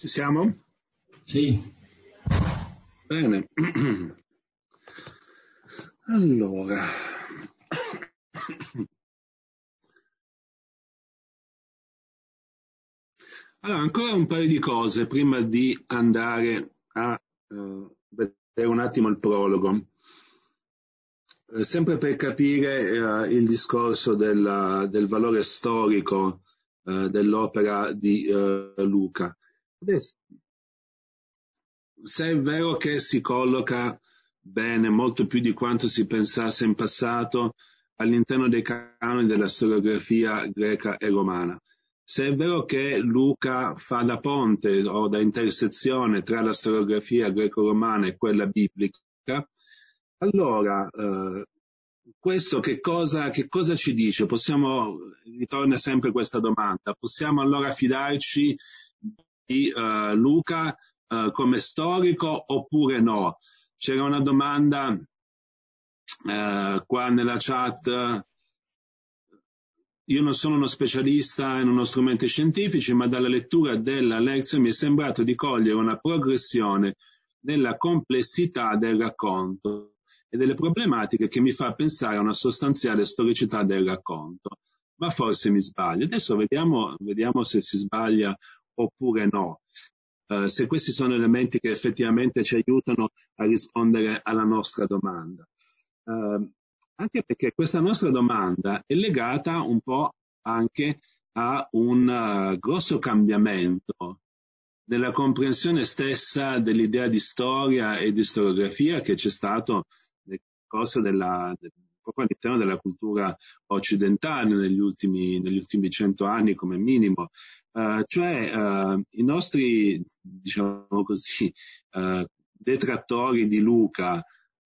Ci siamo? Sì. Bene. Allora, ancora un paio di cose prima di andare a vedere un attimo il prologo. Sempre per capire il discorso del valore storico dell'opera di Luca. Adesso, se è vero che si colloca bene, molto più di quanto si pensasse in passato, all'interno dei canoni della storiografia greca e romana. Se è vero che Luca fa da ponte o da intersezione tra la storiografia greco-romana e quella biblica, allora questo che cosa ci dice? Ritorna sempre questa domanda, possiamo allora fidarci di Luca come storico oppure no? C'era una domanda qua nella chat. Io non sono uno specialista in uno strumenti scientifici, ma dalla lettura della lezione mi è sembrato di cogliere una progressione nella complessità del racconto e delle problematiche che mi fa pensare a una sostanziale storicità del racconto. Ma forse mi sbaglio. Adesso vediamo se si sbaglia oppure no. Se questi sono elementi che effettivamente ci aiutano a rispondere alla nostra domanda. Anche perché questa nostra domanda è legata un po' anche a un grosso cambiamento nella comprensione stessa dell'idea di storia e di storiografia che c'è stato nel corso proprio all'interno della cultura occidentale negli ultimi 100 anni come minimo. I nostri, diciamo così, detrattori di Luca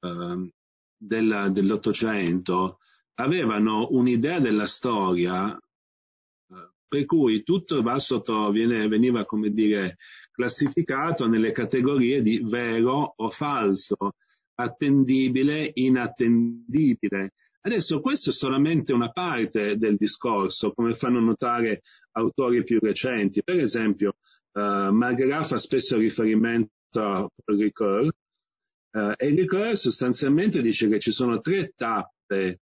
dell'Ottocento avevano un'idea della storia per cui tutto veniva, come dire, classificato nelle categorie di vero o falso, attendibile, inattendibile. Adesso questo è solamente una parte del discorso, come fanno notare autori più recenti. Per esempio, Marguerat fa spesso riferimento a Paul Ricoeur, e Ricoeur sostanzialmente dice che ci sono 3 tappe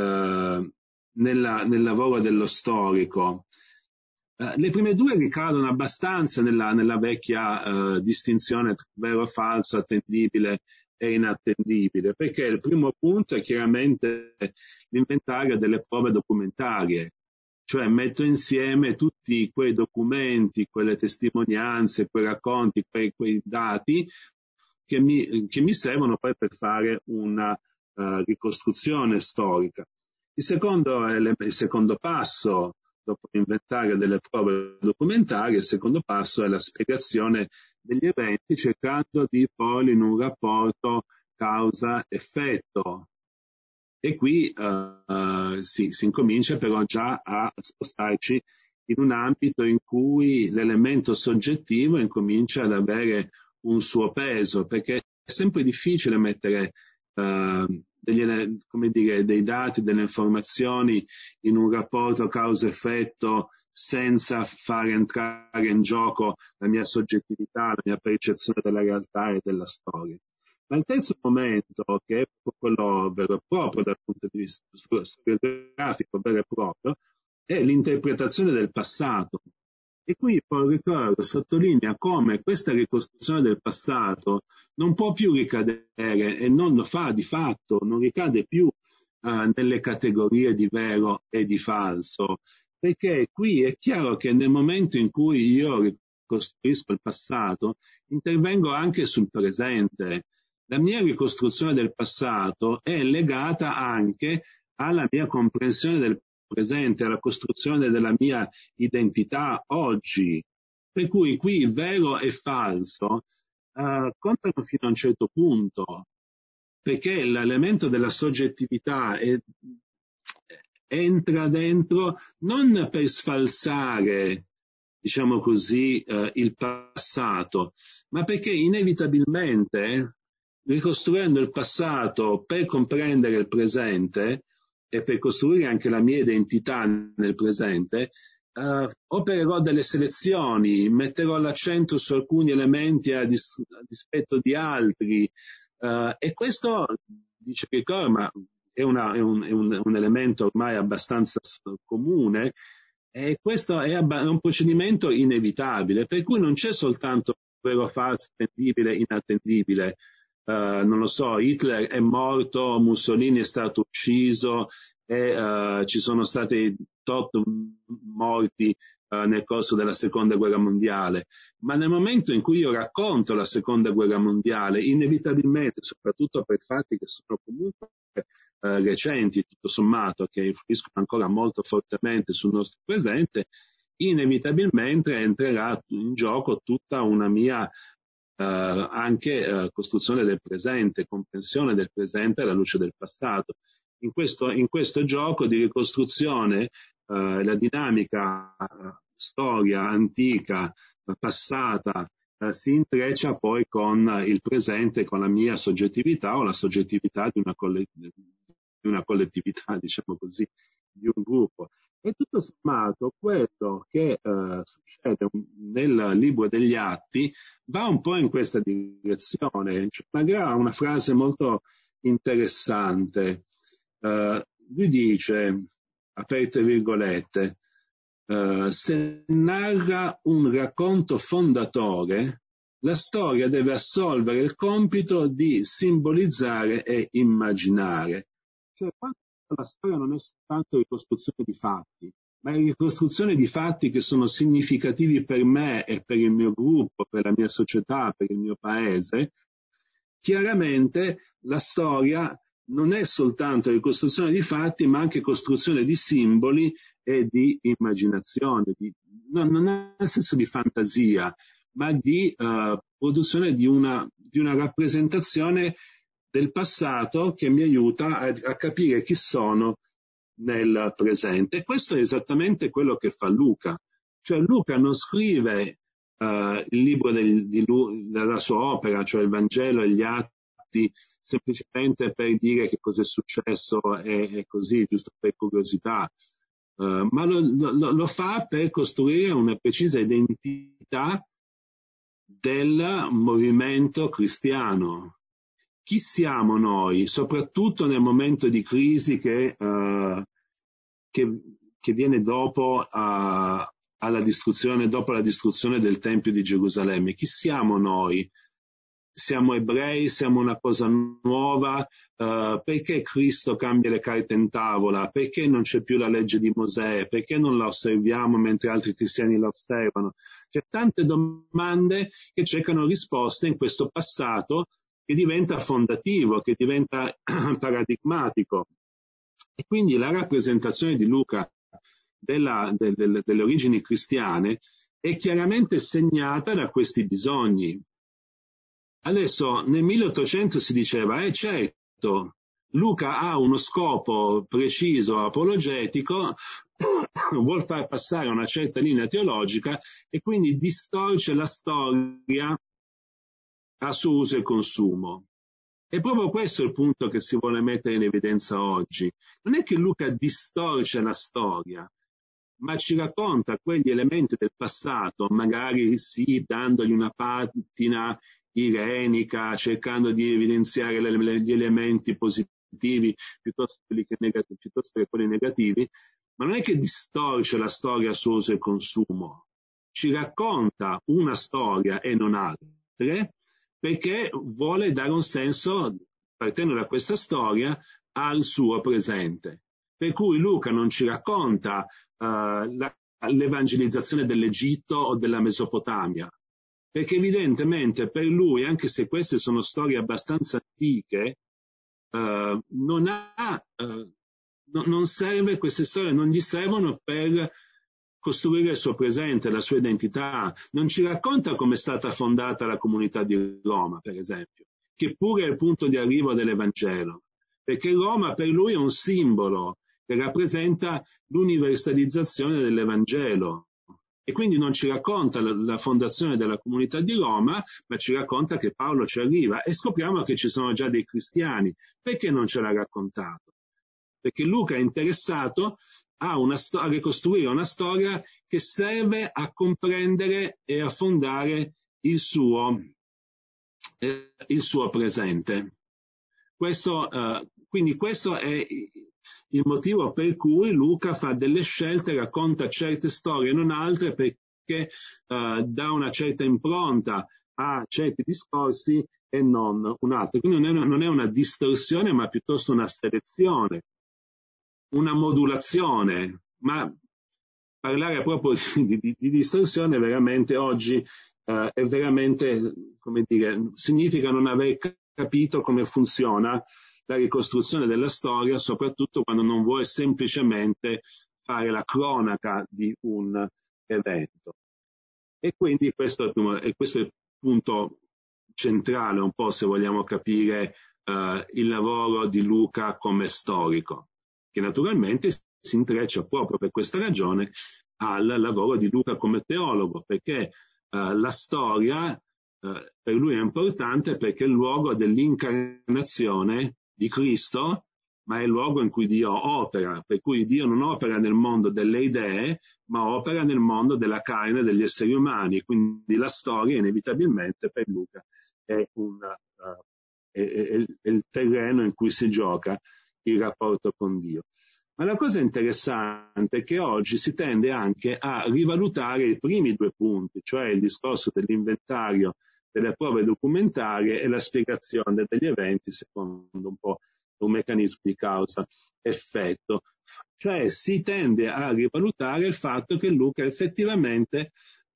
nel lavoro dello storico. Le prime 2 ricadono abbastanza nella vecchia distinzione tra vero, falso, attendibile e inattendibile, perché il primo punto è chiaramente l'inventario delle prove documentarie, cioè metto insieme tutti quei documenti, quelle testimonianze, quei racconti, quei dati che mi servono poi per fare una ricostruzione storica. Il secondo passo, dopo l'inventario delle prove documentarie, il secondo passo è la spiegazione degli eventi, cercando di porli in un rapporto causa-effetto. E qui si incomincia però già a spostarci in un ambito in cui l'elemento soggettivo incomincia ad avere un suo peso, perché è sempre difficile mettere dei dati, delle informazioni in un rapporto causa-effetto senza fare entrare in gioco la mia soggettività, la mia percezione della realtà e della storia. Ma il terzo momento, che è quello vero e proprio dal punto di vista storiografico vero e proprio, è l'interpretazione del passato. E qui Paul Ricoeur sottolinea come questa ricostruzione del passato non può più ricadere, e non lo fa di fatto, non ricade più nelle categorie di vero e di falso, perché qui è chiaro che nel momento in cui io ricostruisco il passato, intervengo anche sul presente. La mia ricostruzione del passato è legata anche alla mia comprensione del presente, alla costruzione della mia identità oggi. Per cui qui vero e falso contano fino a un certo punto, perché l'elemento della soggettività entra dentro non per sfalsare, diciamo così, il passato, ma perché inevitabilmente, ricostruendo il passato per comprendere il presente e per costruire anche la mia identità nel presente, opererò delle selezioni, metterò l'accento su alcuni elementi a dispetto di altri, e questo, dice Kierkegaard, ma è un elemento ormai abbastanza comune, e questo è un procedimento inevitabile, per cui non c'è soltanto vero falso, attendibile, inattendibile. Non lo so, Hitler è morto, Mussolini è stato ucciso, e ci sono stati 8 morti nel corso della seconda guerra mondiale, ma nel momento in cui io racconto la seconda guerra mondiale, inevitabilmente, soprattutto per fatti che sono comunque recenti, tutto sommato, che influiscono ancora molto fortemente sul nostro presente, inevitabilmente entrerà in gioco tutta una mia anche costruzione del presente, comprensione del presente alla luce del passato. In questo gioco di ricostruzione la dinamica storia antica, passata, si intreccia poi con il presente, con la mia soggettività o la soggettività di una collettività, diciamo così, di un gruppo. E tutto sommato quello che succede nel libro degli Atti va un po' in questa direzione. Cioè, magari ha una frase molto interessante. Lui dice, aperte virgolette, se narra un racconto fondatore, la storia deve assolvere il compito di simbolizzare e immaginare. Cioè, quando la storia non è soltanto ricostruzione di fatti, ma è ricostruzione di fatti che sono significativi per me e per il mio gruppo, per la mia società, per il mio paese, chiaramente la storia non è soltanto ricostruzione di fatti, ma anche costruzione di simboli e di immaginazione, non nel senso di fantasia, ma di produzione di una rappresentazione del passato che mi aiuta a capire chi sono nel presente. E questo è esattamente quello che fa Luca. Cioè Luca non scrive il libro della sua opera, cioè il Vangelo e gli Atti, semplicemente per dire che cosa è successo e così, giusto per curiosità, ma lo fa per costruire una precisa identità del movimento cristiano. Chi siamo noi, soprattutto nel momento di crisi che viene dopo la distruzione del Tempio di Gerusalemme? Chi siamo noi? Siamo ebrei, siamo una cosa nuova, perché Cristo cambia le carte in tavola, perché non c'è più la legge di Mosè, perché non la osserviamo mentre altri cristiani la osservano? C'è tante domande che cercano risposte in questo passato che diventa fondativo, che diventa paradigmatico. E quindi la rappresentazione di Luca delle origini cristiane è chiaramente segnata da questi bisogni. Adesso nel 1800 si diceva, certo, Luca ha uno scopo preciso, apologetico, vuol far passare una certa linea teologica e quindi distorce la storia a suo uso e consumo. E proprio questo è il punto che si vuole mettere in evidenza oggi. Non è che Luca distorce la storia, ma ci racconta quegli elementi del passato, magari sì, dandogli una patina irenica, cercando di evidenziare gli elementi positivi piuttosto che quelli negativi, ma non è che distorce la storia a suo uso e consumo, ci racconta una storia e non altre, perché vuole dare un senso, partendo da questa storia, al suo presente. Per cui Luca non ci racconta l'evangelizzazione dell'Egitto o della Mesopotamia, perché evidentemente per lui, anche se queste sono storie abbastanza antiche, non serve, queste storie non gli servono per costruire il suo presente, la sua identità. Non ci racconta come è stata fondata la comunità di Roma, per esempio, che pure è il punto di arrivo dell'Evangelo, perché Roma per lui è un simbolo che rappresenta l'universalizzazione dell'Evangelo. E quindi non ci racconta la fondazione della comunità di Roma, ma ci racconta che Paolo ci arriva e scopriamo che ci sono già dei cristiani. Perché non ce l'ha raccontato? Perché Luca è interessato a ricostruire una storia che serve a comprendere e a fondare il suo presente. Quindi questo è il motivo per cui Luca fa delle scelte, racconta certe storie e non altre, perché dà una certa impronta a certi discorsi e non un altro. Quindi non è una distorsione, ma piuttosto una selezione, una modulazione. Ma parlare proprio di distorsione veramente oggi è veramente, come dire, significa non aver capito come funziona la ricostruzione della storia, soprattutto quando non vuoi semplicemente fare la cronaca di un evento. E quindi questo è il punto centrale, un po' se vogliamo capire il lavoro di Luca come storico, che naturalmente si intreccia proprio per questa ragione al lavoro di Luca come teologo, perché la storia per lui è importante perché è il luogo dell'incarnazione di Cristo, ma è il luogo in cui Dio opera, per cui Dio non opera nel mondo delle idee, ma opera nel mondo della carne degli esseri umani. Quindi la storia inevitabilmente per Luca è il terreno in cui si gioca il rapporto con Dio. Ma la cosa interessante è che oggi si tende anche a rivalutare i primi due punti, cioè il discorso dell'inventario delle prove documentarie e la spiegazione degli eventi secondo un po' un meccanismo di causa-effetto. Cioè si tende a rivalutare il fatto che Luca effettivamente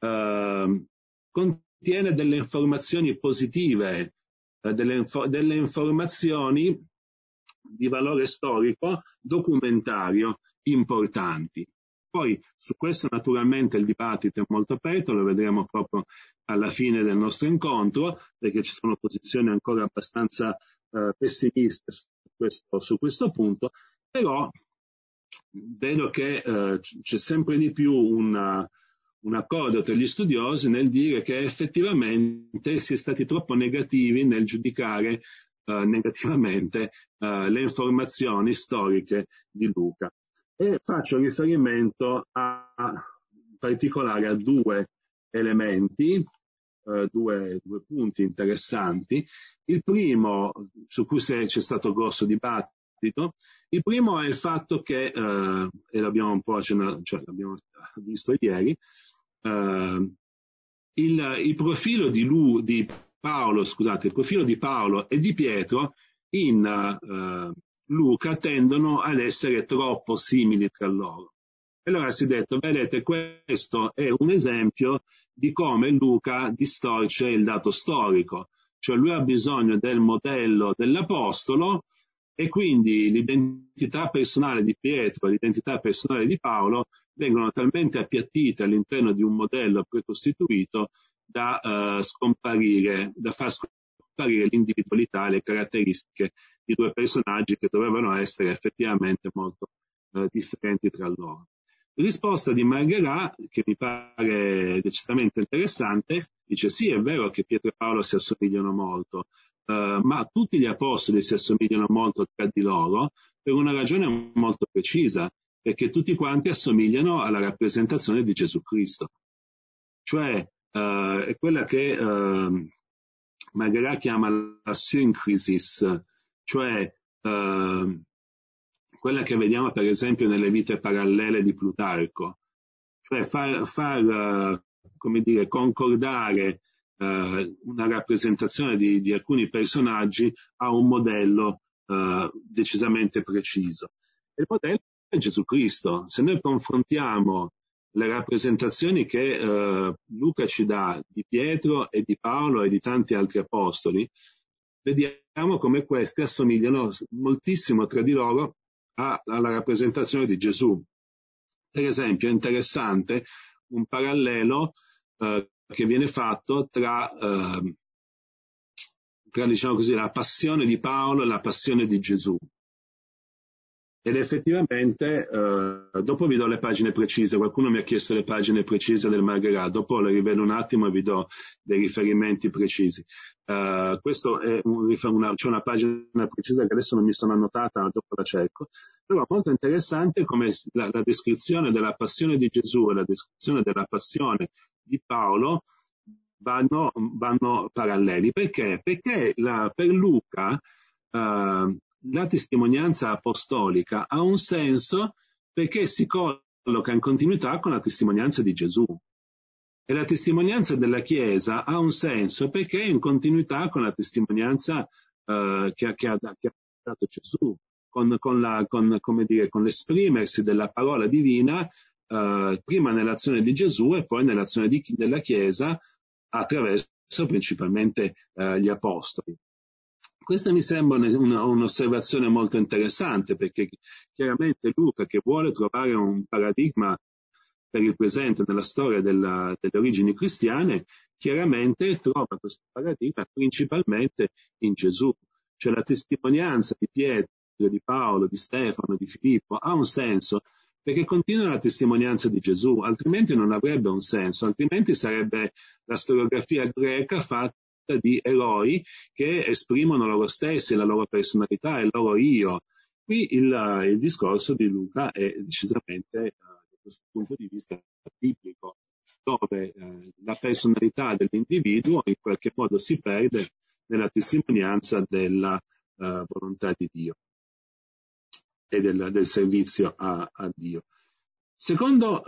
contiene delle informazioni positive, delle informazioni di valore storico, documentario importanti. Poi su questo naturalmente il dibattito è molto aperto, lo vedremo proprio alla fine del nostro incontro, perché ci sono posizioni ancora abbastanza pessimiste su questo punto, però vedo che c'è sempre di più un accordo tra gli studiosi nel dire che effettivamente si è stati troppo negativi nel giudicare negativamente le informazioni storiche di Luca. E faccio riferimento in particolare a due elementi, due punti interessanti. Il primo, su cui c'è stato grosso dibattito, il primo è il fatto che, e l'abbiamo un po' l'abbiamo visto ieri, il profilo di Paolo, scusate, il profilo di Paolo e di Pietro in Luca tendono ad essere troppo simili tra loro. Allora si è detto, vedete, questo è un esempio di come Luca distorce il dato storico, cioè lui ha bisogno del modello dell'apostolo e quindi l'identità personale di Pietro e l'identità personale di Paolo vengono talmente appiattite all'interno di un modello precostituito da far scomparire l'individualità e le caratteristiche di due personaggi che dovevano essere effettivamente molto differenti tra loro. La risposta di Margherà, che mi pare decisamente interessante, dice sì, è vero che Pietro e Paolo si assomigliano molto, ma tutti gli apostoli si assomigliano molto tra di loro per una ragione molto precisa, perché tutti quanti assomigliano alla rappresentazione di Gesù Cristo. Cioè, è quella che Margherà chiama la syncresis, cioè quella che vediamo per esempio nelle vite parallele di Plutarco, cioè far come dire, concordare una rappresentazione di alcuni personaggi a un modello decisamente preciso. E il modello è Gesù Cristo. Se noi confrontiamo le rappresentazioni che Luca ci dà di Pietro e di Paolo e di tanti altri apostoli, vediamo come queste assomigliano moltissimo tra di loro alla rappresentazione di Gesù. Per esempio è interessante un parallelo che viene fatto tra diciamo così, la passione di Paolo e la passione di Gesù. Ed effettivamente, dopo vi do le pagine precise, qualcuno mi ha chiesto le pagine precise del Margherà, dopo le rivelo un attimo e vi do dei riferimenti precisi. Questo è c'è una pagina precisa che adesso non mi sono annotata, dopo la cerco, però molto interessante come la descrizione della passione di Gesù e la descrizione della passione di Paolo vanno paralleli. Perché? Perché per Luca la testimonianza apostolica ha un senso perché si colloca in continuità con la testimonianza di Gesù. E la testimonianza della Chiesa ha un senso perché è in continuità con la testimonianza che ha dato Gesù, con l'esprimersi della parola divina prima nell'azione di Gesù e poi nell'azione della Chiesa attraverso principalmente gli apostoli. Questa mi sembra un'osservazione molto interessante, perché chiaramente Luca, che vuole trovare un paradigma per il presente nella storia delle origini cristiane, chiaramente trova questo paradigma principalmente in Gesù. Cioè la testimonianza di Pietro, di Paolo, di Stefano, di Filippo ha un senso perché continua la testimonianza di Gesù, altrimenti non avrebbe un senso, altrimenti sarebbe la storiografia greca fatta di eroi che esprimono loro stessi, la loro personalità, il loro io. Qui il discorso di Luca è decisamente, da questo punto di vista, biblico, dove la personalità dell'individuo in qualche modo si perde nella testimonianza della volontà di Dio e del servizio a Dio. Secondo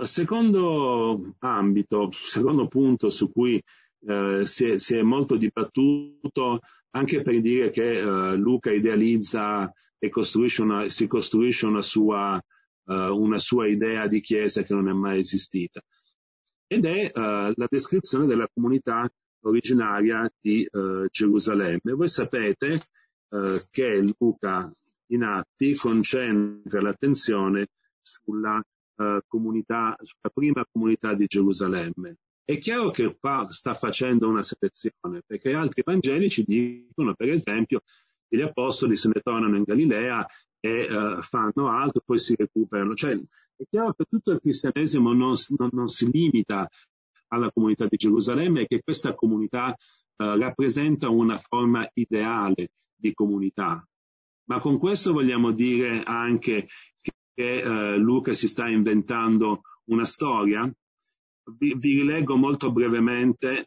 ambito, secondo punto su cui si è molto dibattuto, anche per dire che Luca idealizza e si costruisce una sua idea di chiesa che non è mai esistita, ed è la descrizione della comunità originaria di Gerusalemme. Voi sapete che Luca in Atti concentra l'attenzione sulla prima comunità di Gerusalemme. È chiaro che qua sta facendo una selezione, perché altri evangelici dicono, per esempio, che gli apostoli se ne tornano in Galilea e fanno altro, poi si recuperano. Cioè, è chiaro che tutto il cristianesimo non si limita alla comunità di Gerusalemme e che questa comunità rappresenta una forma ideale di comunità. Ma con questo vogliamo dire anche che Luca si sta inventando una storia? Vi rileggo molto brevemente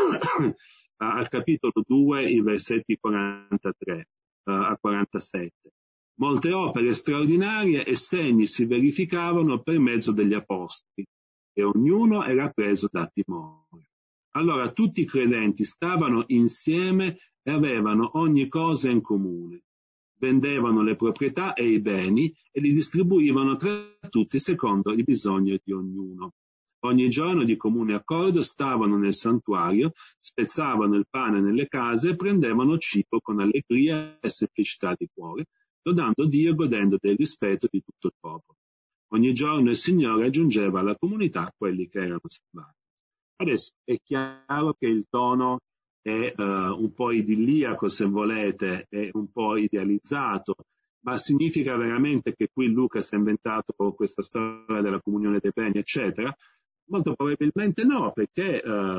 al capitolo 2 i versetti 43 a 47. Molte opere straordinarie e segni si verificavano per mezzo degli apostoli e ognuno era preso da timore. Allora tutti i credenti stavano insieme e avevano ogni cosa in comune. Vendevano le proprietà e i beni e li distribuivano tra tutti secondo il bisogno di ognuno. Ogni giorno di comune accordo stavano nel santuario, spezzavano il pane nelle case e prendevano cibo con allegria e semplicità di cuore, lodando Dio e godendo del rispetto di tutto il popolo. Ogni giorno il Signore aggiungeva alla comunità quelli che erano salvati. Adesso è chiaro che il tono è un po' idilliaco, se volete, è un po' idealizzato, ma significa veramente che qui Luca si è inventato questa storia della comunione dei beni, eccetera? Molto probabilmente no, perché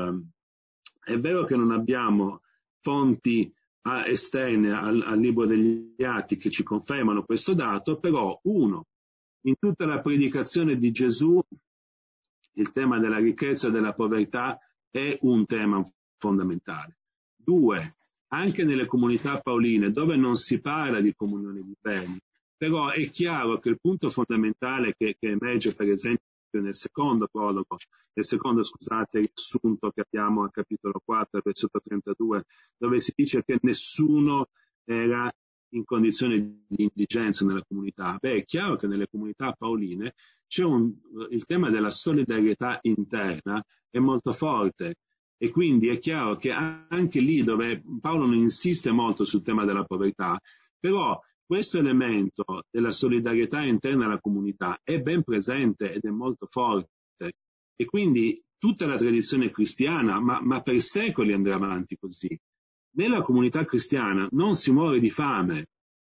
è vero che non abbiamo fonti esterne al libro degli Atti che ci confermano questo dato, però in tutta la predicazione di Gesù il tema della ricchezza e della povertà è un tema fondamentale. 2, anche nelle comunità paoline, dove non si parla di comunione di beni, però è chiaro che il punto fondamentale che emerge, per esempio, nel secondo riassunto che abbiamo al capitolo 4, versetto 32, dove si dice che nessuno era in condizione di indigenza nella comunità. È chiaro che nelle comunità paoline il tema della solidarietà interna è molto forte e quindi è chiaro che anche lì dove Paolo non insiste molto sul tema della povertà, però questo elemento della solidarietà interna alla comunità è ben presente ed è molto forte e quindi tutta la tradizione cristiana, ma per secoli andrà avanti così. Nella comunità cristiana non si muore di fame,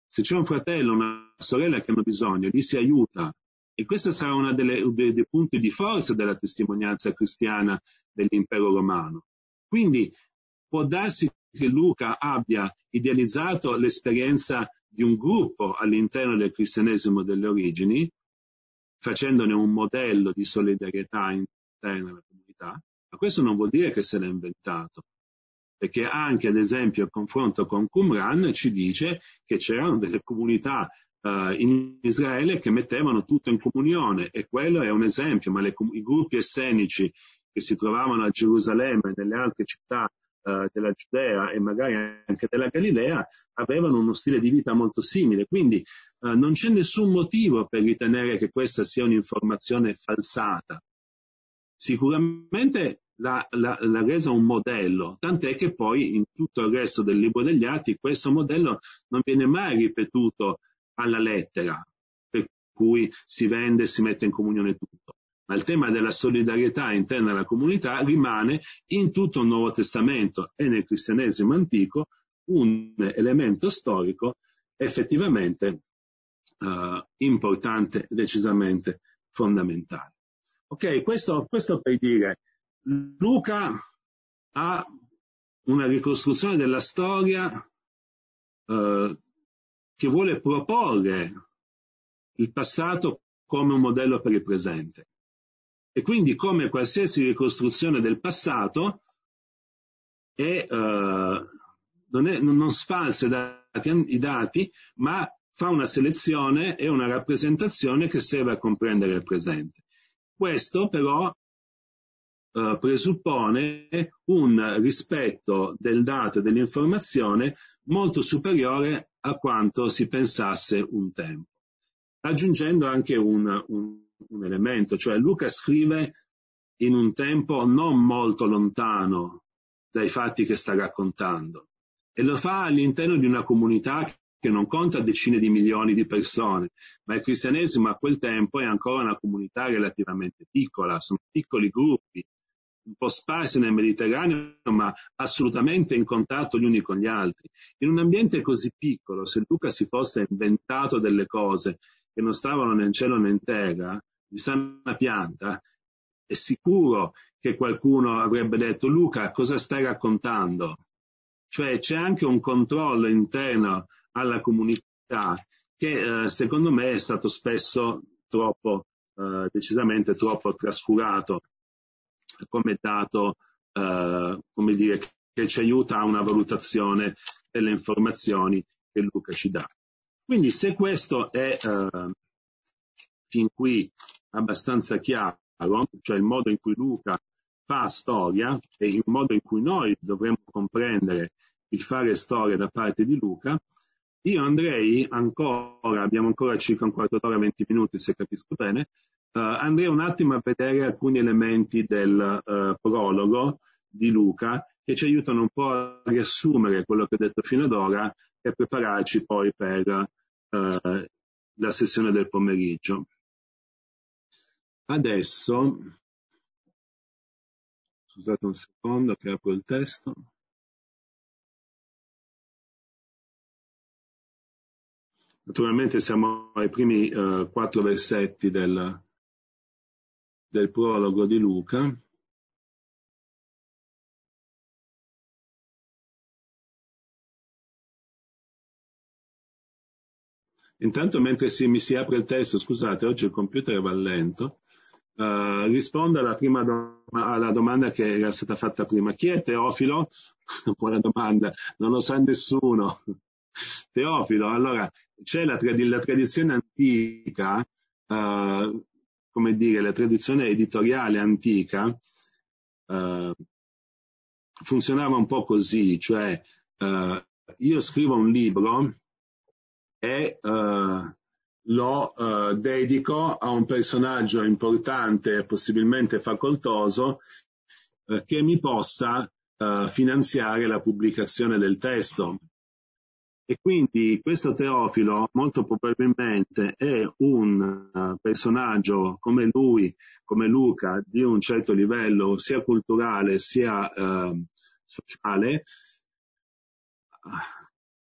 Se c'è un fratello o una sorella che hanno bisogno, li si aiuta. E questo sarà uno dei punti di forza della testimonianza cristiana dell'impero romano. Quindi può darsi che Luca abbia idealizzato l'esperienza di un gruppo all'interno del cristianesimo delle origini, facendone un modello di solidarietà interna alla comunità, ma questo non vuol dire che se l'ha inventato, perché anche ad esempio il confronto con Qumran ci dice che c'erano delle comunità in Israele che mettevano tutto in comunione, e quello è un esempio, ma i gruppi essenici che si trovavano a Gerusalemme e nelle altre città della Giudea e magari anche della Galilea avevano uno stile di vita molto simile, quindi non c'è nessun motivo per ritenere che questa sia un'informazione falsata. Sicuramente l'ha resa un modello, tant'è che poi in tutto il resto del libro degli Atti questo modello non viene mai ripetuto alla lettera, per cui si vende e si mette in comunione tutto. Ma il tema della solidarietà interna alla comunità rimane in tutto il Nuovo Testamento e nel cristianesimo antico un elemento storico effettivamente importante, decisamente fondamentale. Ok, questo per dire, Luca ha una ricostruzione della storia che vuole proporre il passato come un modello per il presente. E quindi, come qualsiasi ricostruzione del passato, non sfalsa i dati, ma fa una selezione e una rappresentazione che serve a comprendere il presente. Questo però presuppone un rispetto del dato e dell'informazione molto superiore a quanto si pensasse un tempo. Aggiungendo anche un elemento, cioè Luca scrive in un tempo non molto lontano dai fatti che sta raccontando, e lo fa all'interno di una comunità che non conta decine di milioni di persone, ma il cristianesimo a quel tempo è ancora una comunità relativamente piccola, sono piccoli gruppi, un po' sparsi nel Mediterraneo, ma assolutamente in contatto gli uni con gli altri. In un ambiente così piccolo, se Luca si fosse inventato delle cose che non stavano né in cielo né in terra, di sana pianta, è sicuro che qualcuno avrebbe detto: Luca, cosa stai raccontando? Cioè c'è anche un controllo interno alla comunità che secondo me è stato spesso decisamente troppo trascurato come dato, come dire, che ci aiuta a una valutazione delle informazioni che Luca ci dà. Quindi se questo è fin qui abbastanza chiaro, cioè il modo in cui Luca fa storia e il modo in cui noi dovremmo comprendere il fare storia da parte di Luca, io andrei ancora, abbiamo ancora circa un quarto d'ora, 20 minuti se capisco bene, andrei un attimo a vedere alcuni elementi del prologo di Luca che ci aiutano un po' a riassumere quello che ho detto fino ad ora e a prepararci poi per la sessione del pomeriggio. Adesso, scusate un secondo che apro il testo. Naturalmente siamo ai primi 4 versetti del prologo di Luca. Intanto, mentre mi si apre il testo, scusate, oggi il computer va lento, rispondo alla domanda che era stata fatta prima. Chi è Teofilo? Buona domanda, non lo sa nessuno. Teofilo, allora, c'è la tradizione antica, come dire, la tradizione editoriale antica, funzionava un po' così, cioè io scrivo un libro e lo dedico a un personaggio importante, possibilmente facoltoso, che mi possa finanziare la pubblicazione del testo. E quindi questo Teofilo molto probabilmente è un personaggio come lui, come Luca, di un certo livello sia culturale sia sociale,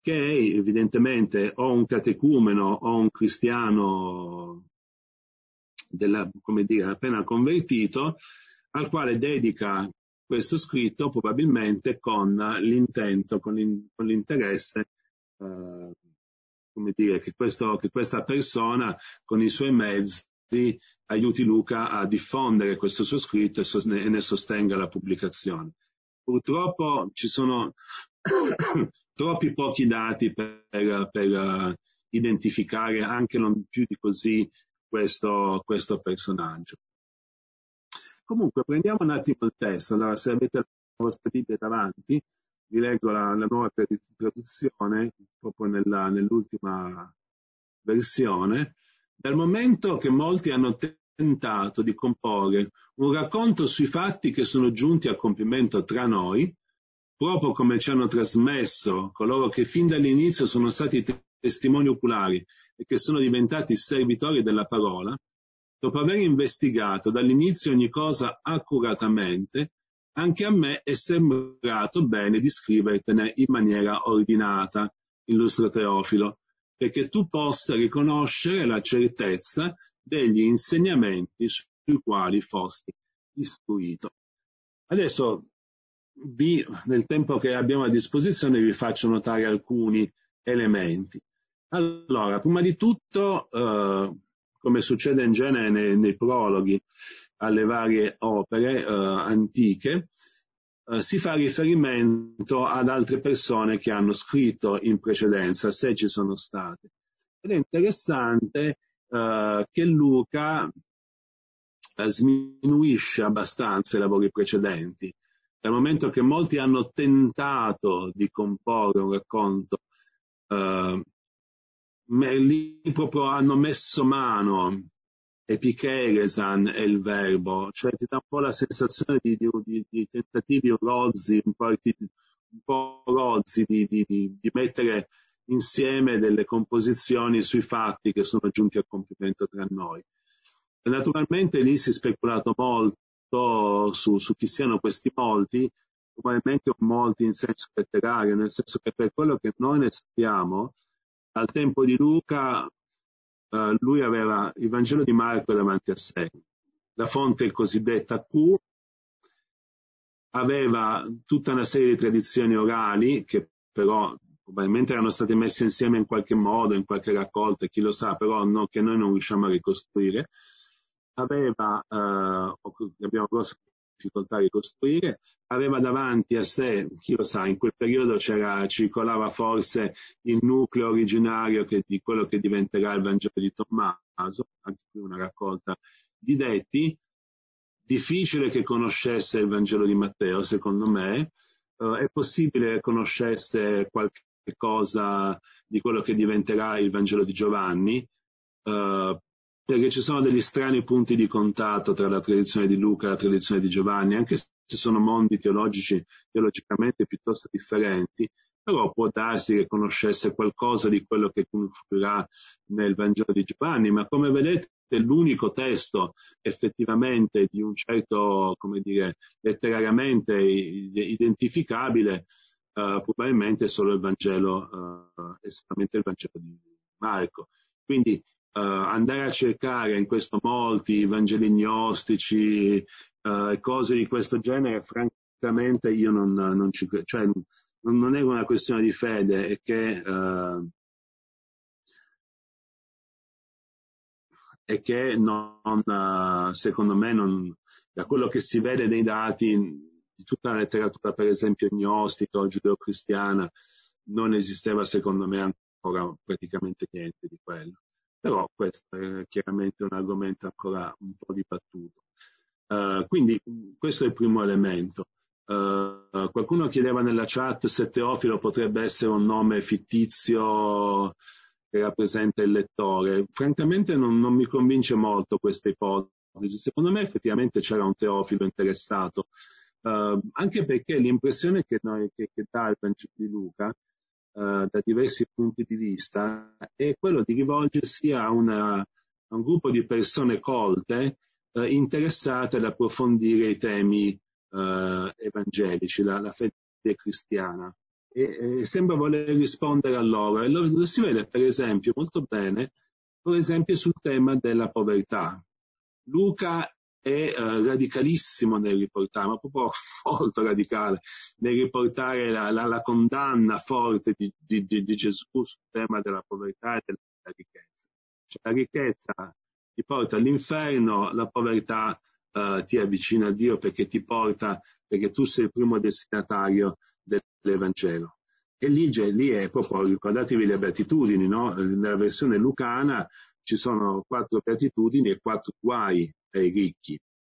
che è evidentemente o un catecumeno o un cristiano come dire, appena convertito, al quale dedica questo scritto probabilmente con l'intento, con l'interesse, come dire, che questa persona con i suoi mezzi aiuti Luca a diffondere questo suo scritto e ne sostenga la pubblicazione. Purtroppo ci sono troppi pochi dati per identificare anche non più di così questo personaggio. Comunque prendiamo un attimo il testo. Allora, se avete la vostra Bibbia davanti, vi leggo la nuova traduzione proprio nell'ultima versione. Dal momento che molti hanno tentato di comporre un racconto sui fatti che sono giunti a compimento tra noi, proprio come ci hanno trasmesso coloro che fin dall'inizio sono stati testimoni oculari e che sono diventati servitori della parola, dopo aver investigato dall'inizio ogni cosa accuratamente, anche a me è sembrato bene di scrivertene in maniera ordinata, illustro Teofilo, perché tu possa riconoscere la certezza degli insegnamenti sui quali fosti istruito. Adesso nel tempo che abbiamo a disposizione vi faccio notare alcuni elementi. Allora, prima di tutto, come succede in genere nei prologhi alle varie opere antiche, si fa riferimento ad altre persone che hanno scritto in precedenza, se ci sono state. Ed è interessante che Luca sminuisce abbastanza i lavori precedenti, dal momento che molti hanno tentato di comporre un racconto, lì proprio hanno messo mano, epikeresan è il verbo, cioè ti dà un po' la sensazione di tentativi rozzi, un po' rozzi di mettere insieme delle composizioni sui fatti che sono giunti a compimento tra noi. Naturalmente lì si è speculato molto su chi siano questi molti, probabilmente molti in senso letterario, nel senso che per quello che noi ne sappiamo, al tempo di Luca lui aveva il Vangelo di Marco davanti a sé, la fonte cosiddetta Q, aveva tutta una serie di tradizioni orali che però probabilmente erano state messe insieme in qualche modo, in qualche raccolta, chi lo sa, però no, che noi non riusciamo a ricostruire. Abbiamo grosse difficoltà a ricostruire, aveva davanti a sé, chi lo sa, in quel periodo circolava forse il nucleo originario di quello che diventerà il Vangelo di Tommaso, anche qui una raccolta di detti. Difficile che conoscesse il Vangelo di Matteo, secondo me. È possibile che conoscesse qualche cosa di quello che diventerà il Vangelo di Giovanni, perché ci sono degli strani punti di contatto tra la tradizione di Luca e la tradizione di Giovanni, anche se sono mondi teologicamente piuttosto differenti, però può darsi che conoscesse qualcosa di quello che confluirà nel Vangelo di Giovanni, ma come vedete è l'unico testo effettivamente di un certo, come dire, letterariamente identificabile, probabilmente solo il Vangelo, è solamente il Vangelo di Marco. Quindi andare a cercare in questo molti Vangeli gnostici, cose di questo genere, francamente io non ci credo, cioè non è una questione di fede, è che secondo me, da quello che si vede nei dati di tutta la letteratura, per esempio gnostica o giudeo-cristiana, non esisteva secondo me ancora praticamente niente di quello. Però questo è chiaramente un argomento ancora un po' dibattuto. Quindi questo è il primo elemento. Qualcuno chiedeva nella chat se Teofilo potrebbe essere un nome fittizio che rappresenta il lettore. Francamente non mi convince molto questa ipotesi. Secondo me effettivamente c'era un Teofilo interessato, anche perché l'impressione che dà il Vangelo di Luca, da diversi punti di vista, è quello di rivolgersi a un gruppo di persone colte, interessate ad approfondire i temi evangelici, la fede cristiana. e sembra voler rispondere a loro. E lo si vede per esempio molto bene, per esempio sul tema della povertà. Luca è radicalissimo nel riportare, ma proprio molto radicale, nel riportare la condanna forte di Gesù sul tema della povertà e della ricchezza. Cioè, la ricchezza ti porta all'inferno, la povertà ti avvicina a Dio perché tu sei il primo destinatario dell'Evangelo. E lì è proprio, ricordatevi le beatitudini, no? Nella versione lucana ci sono 4 beatitudini e 4 guai ai ricchi.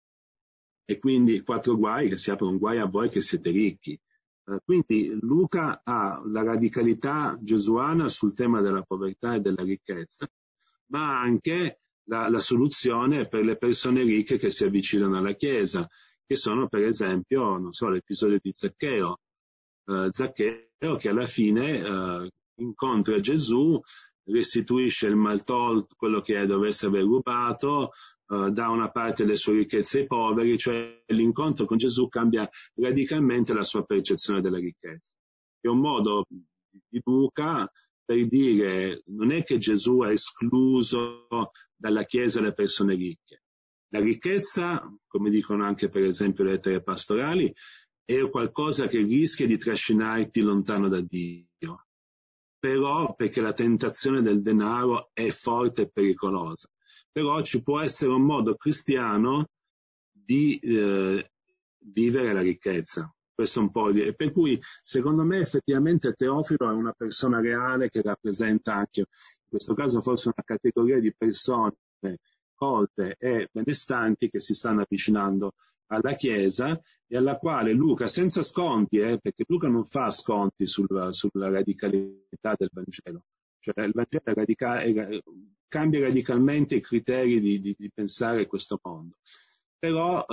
E quindi 4 guai che si aprono: guai a voi che siete ricchi. Quindi Luca ha la radicalità gesuana sul tema della povertà e della ricchezza, ma anche la soluzione per le persone ricche che si avvicinano alla Chiesa, che sono per esempio, non so, l'episodio di Zaccheo. Zaccheo che alla fine incontra Gesù, restituisce il maltolto, quello che dovesse aver rubato, dà una parte delle sue ricchezze ai poveri, cioè l'incontro con Gesù cambia radicalmente la sua percezione della ricchezza. È un modo di Luca per dire: non è che Gesù ha escluso dalla Chiesa le persone ricche. La ricchezza, come dicono anche per esempio le lettere pastorali, è qualcosa che rischia di trascinarti lontano da Dio. Però, perché la tentazione del denaro è forte e pericolosa. Però ci può essere un modo cristiano di vivere la ricchezza. Questo è un po' e per cui, secondo me, effettivamente Teofilo è una persona reale che rappresenta anche, in questo caso forse una categoria di persone colte e benestanti che si stanno avvicinando alla Chiesa e alla quale Luca, senza sconti, perché Luca non fa sconti sulla radicalità del Vangelo, cioè il Vangelo cambia radicalmente i criteri di pensare questo mondo, però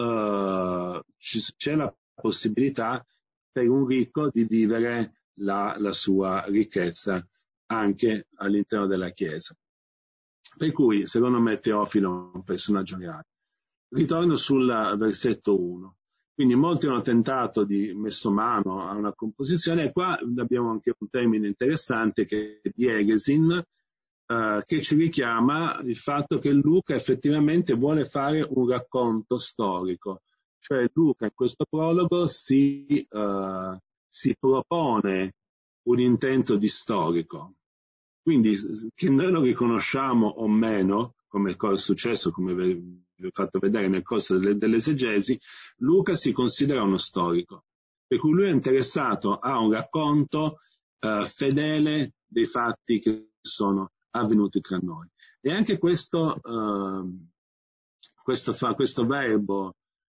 c'è la possibilità per un ricco di vivere la sua ricchezza anche all'interno della Chiesa. Per cui, secondo me, Teofilo è un personaggio reale. Ritorno sul versetto 1. Quindi molti hanno tentato di messo mano a una composizione, e qua abbiamo anche un termine interessante che è diegesin, che ci richiama il fatto che Luca effettivamente vuole fare un racconto storico. Cioè Luca in questo prologo si propone un intento di storico. Quindi che noi lo riconosciamo o meno, come è successo, come vi ho fatto vedere nel corso dell'esegesi, Luca si considera uno storico, per cui lui è interessato a un racconto fedele dei fatti che sono avvenuti tra noi. E anche questo verbo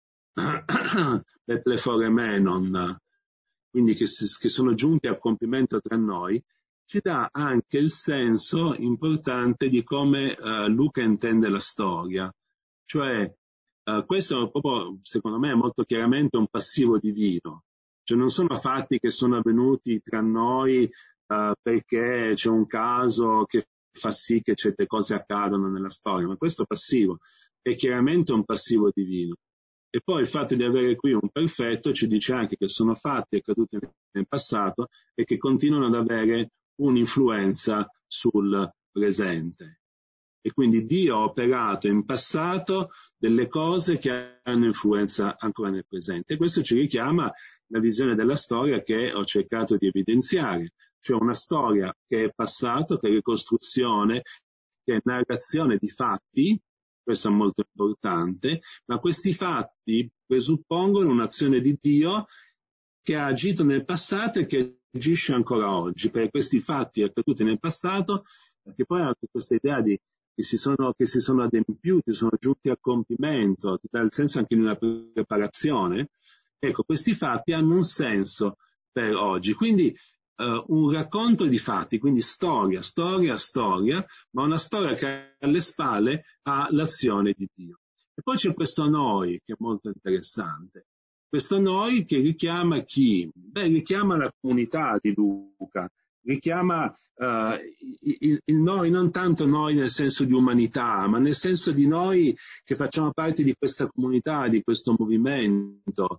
pleforemenon, quindi che sono giunti al compimento tra noi, ci dà anche il senso importante di come Luca intende la storia. Cioè, questo proprio, secondo me, è molto chiaramente un passivo divino. Cioè, non sono fatti che sono avvenuti tra noi perché c'è un caso che fa sì che certe cose accadano nella storia, ma questo passivo è chiaramente un passivo divino. E poi il fatto di avere qui un perfetto ci dice anche che sono fatti accaduti nel passato e che continuano ad avere un'influenza sul presente. E quindi Dio ha operato in passato delle cose che hanno influenza ancora nel presente. E questo ci richiama la visione della storia che ho cercato di evidenziare, cioè una storia che è passato, che è ricostruzione, che è narrazione di fatti. Questo è molto importante, ma questi fatti presuppongono un'azione di Dio che ha agito nel passato e che agisce ancora oggi, perché questi fatti accaduti nel passato, che poi hanno questa idea che si sono adempiuti, sono giunti a compimento, dà il senso anche di una preparazione. Ecco, questi fatti hanno un senso per oggi, quindi un racconto di fatti, quindi storia, ma una storia che alle spalle ha l'azione di Dio. E poi c'è questo noi, che è molto interessante. Questo noi che richiama chi? Richiama la comunità di Luca, richiama il noi, non tanto noi nel senso di umanità, ma nel senso di noi che facciamo parte di questa comunità, di questo movimento,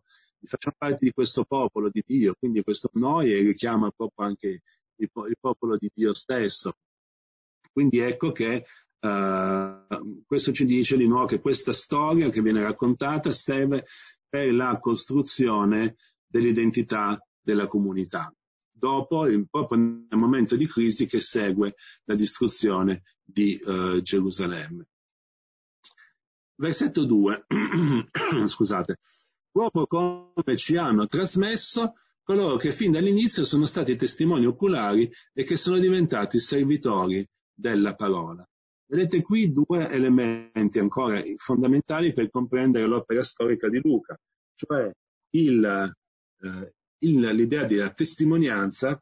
facciamo parte di questo popolo di Dio, quindi questo noi richiama proprio anche il popolo di Dio stesso. Quindi ecco che questo ci dice di nuovo che questa storia che viene raccontata serve per la costruzione dell'identità della comunità. Dopo, proprio nel momento di crisi che segue la distruzione di Gerusalemme. Versetto 2, scusate, proprio come ci hanno trasmesso coloro che fin dall'inizio sono stati testimoni oculari e che sono diventati servitori della parola. Vedete qui due elementi ancora fondamentali per comprendere l'opera storica di Luca, cioè l'idea della testimonianza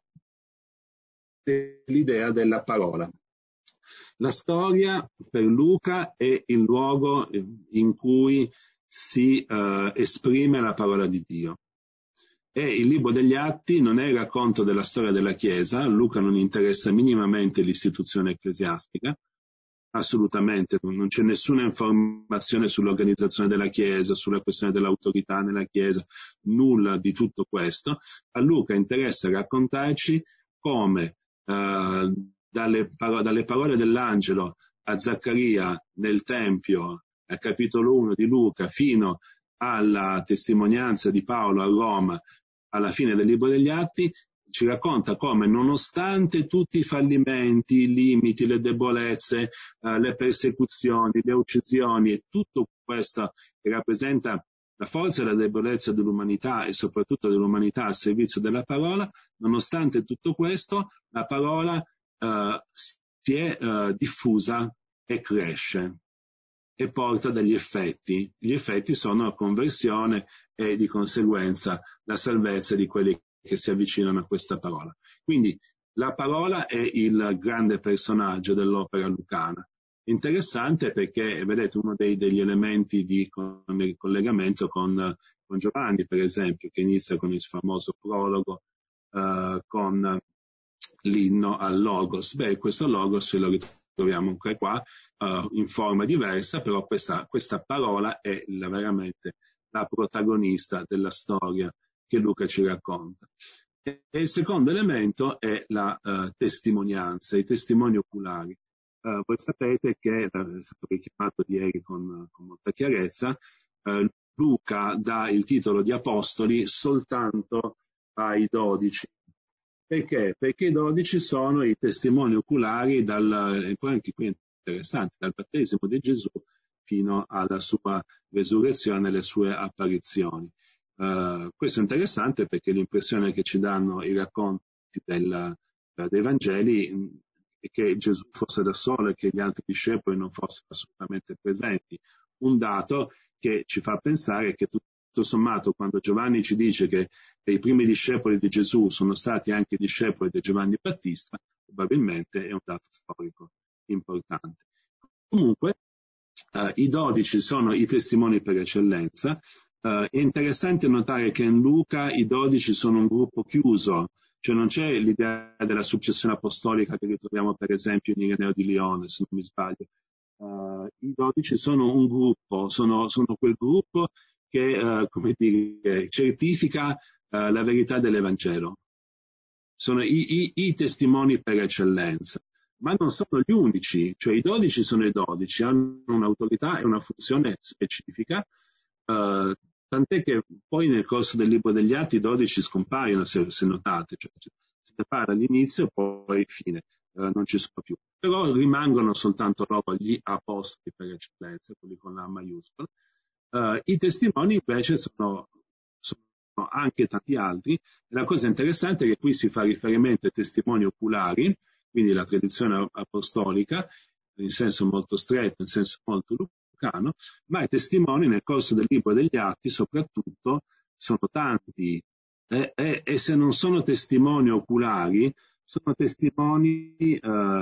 e l'idea della parola. La storia per Luca è il luogo in cui si esprime la parola di Dio. E il libro degli Atti non è il racconto della storia della Chiesa, a Luca non interessa minimamente l'istituzione ecclesiastica, assolutamente, non c'è nessuna informazione sull'organizzazione della Chiesa, sulla questione dell'autorità nella Chiesa, nulla di tutto questo. A Luca interessa raccontarci come dalle parole dell'angelo a Zaccaria nel Tempio, al capitolo 1 di Luca, fino alla testimonianza di Paolo a Roma, alla fine del libro degli Atti, ci racconta come nonostante tutti i fallimenti, i limiti, le debolezze, le persecuzioni, le uccisioni e tutto questo che rappresenta la forza e la debolezza dell'umanità e soprattutto dell'umanità al servizio della parola, nonostante tutto questo, la parola si è diffusa e cresce e porta degli effetti. Gli effetti sono la conversione e di conseguenza la salvezza di quelli che si avvicinano a questa parola. Quindi la parola è il grande personaggio dell'opera lucana. Interessante perché, vedete, uno degli elementi di collegamento con Giovanni, per esempio, che inizia con il famoso prologo con l'inno al Logos. Questo Logos lo ritroviamo anche qua in forma diversa, però questa parola è veramente la protagonista della storia che Luca ci racconta. E il secondo elemento è la testimonianza, i testimoni oculari. Voi sapete che, è stato richiamato ieri con molta chiarezza, Luca dà il titolo di apostoli soltanto ai 12. Perché? Perché i 12 sono i testimoni oculari anche qui è interessante, dal battesimo di Gesù fino alla sua resurrezione e le sue apparizioni. Questo è interessante perché l'impressione che ci danno i racconti dei Vangeli è che Gesù fosse da solo e che gli altri discepoli non fossero assolutamente presenti. Un dato che ci fa pensare che tutto sommato, quando Giovanni ci dice che i primi discepoli di Gesù sono stati anche discepoli di Giovanni Battista, probabilmente è un dato storico importante. Comunque, i 12 sono i testimoni per eccellenza. È interessante notare che in Luca i 12 sono un gruppo chiuso, cioè non c'è l'idea della successione apostolica che ritroviamo per esempio in Ireneo di Lione, se non mi sbaglio. I 12 sono un gruppo, sono quel gruppo che come dire, certifica la verità dell'Evangelo. Sono i testimoni per eccellenza, ma non sono gli unici, cioè i 12 sono i 12, hanno un'autorità e una funzione specifica, tant'è che poi nel corso del libro degli Atti i 12 scompaiono, se notate, cioè se ne parla all'inizio e poi fine, non ci sono più. Però rimangono soltanto loro gli apostoli per eccellenza, quelli con la maiuscola. I testimoni invece sono anche tanti altri. La cosa interessante è che qui si fa riferimento ai testimoni oculari, quindi la tradizione apostolica, in senso molto stretto, in senso molto lucano, ma i testimoni nel corso del libro degli Atti soprattutto sono tanti e se non sono testimoni oculari, sono testimoni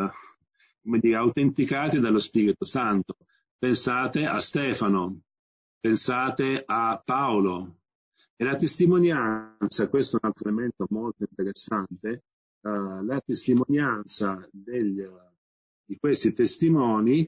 come dire, autenticati dallo Spirito Santo. Pensate a Stefano, pensate a Paolo. E la testimonianza, questo è un altro elemento molto interessante, la testimonianza di questi testimoni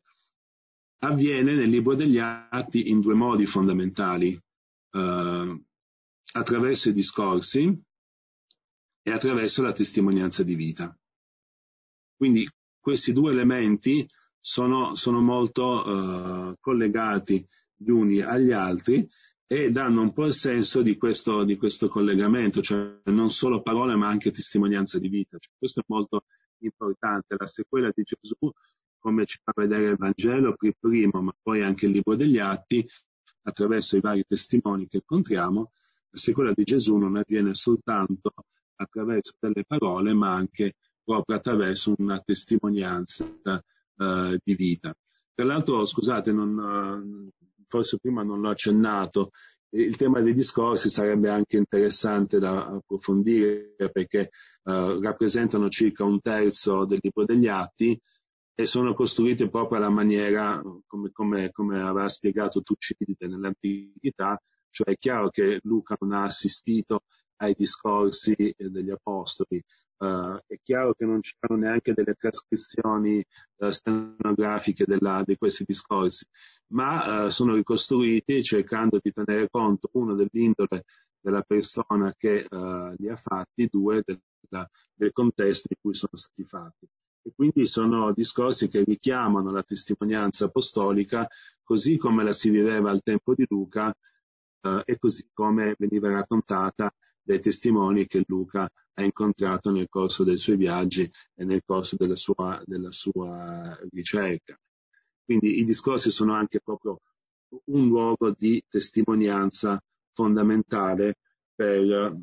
avviene nel libro degli Atti in due modi fondamentali. attraverso i discorsi e attraverso la testimonianza di vita. Quindi questi due elementi sono molto collegati gli uni agli altri e danno un po' il senso di questo collegamento, cioè non solo parole ma anche testimonianza di vita. Cioè, questo è molto importante. La sequela di Gesù, come ci fa vedere il Vangelo, primo, ma poi anche il libro degli Atti, attraverso i vari testimoni che incontriamo, la sequela di Gesù non avviene soltanto attraverso delle parole, ma anche proprio attraverso una testimonianza di vita. Tra l'altro, scusate, forse prima non l'ho accennato, il tema dei discorsi sarebbe anche interessante da approfondire perché rappresentano circa un terzo del libro degli Atti e sono costruiti proprio alla maniera, come aveva spiegato Tucidide nell'antichità, cioè è chiaro che Luca non ha assistito ai discorsi degli apostoli, è chiaro che non c'erano neanche delle trascrizioni stenografiche di questi discorsi, ma sono ricostruiti cercando di tenere conto, uno, dell'indole della persona che li ha fatti, due, del contesto in cui sono stati fatti. E quindi sono discorsi che richiamano la testimonianza apostolica così come la si viveva al tempo di Luca e così come veniva raccontata dai testimoni che Luca ha incontrato nel corso dei suoi viaggi e nel corso della sua ricerca. Quindi i discorsi sono anche proprio un luogo di testimonianza fondamentale per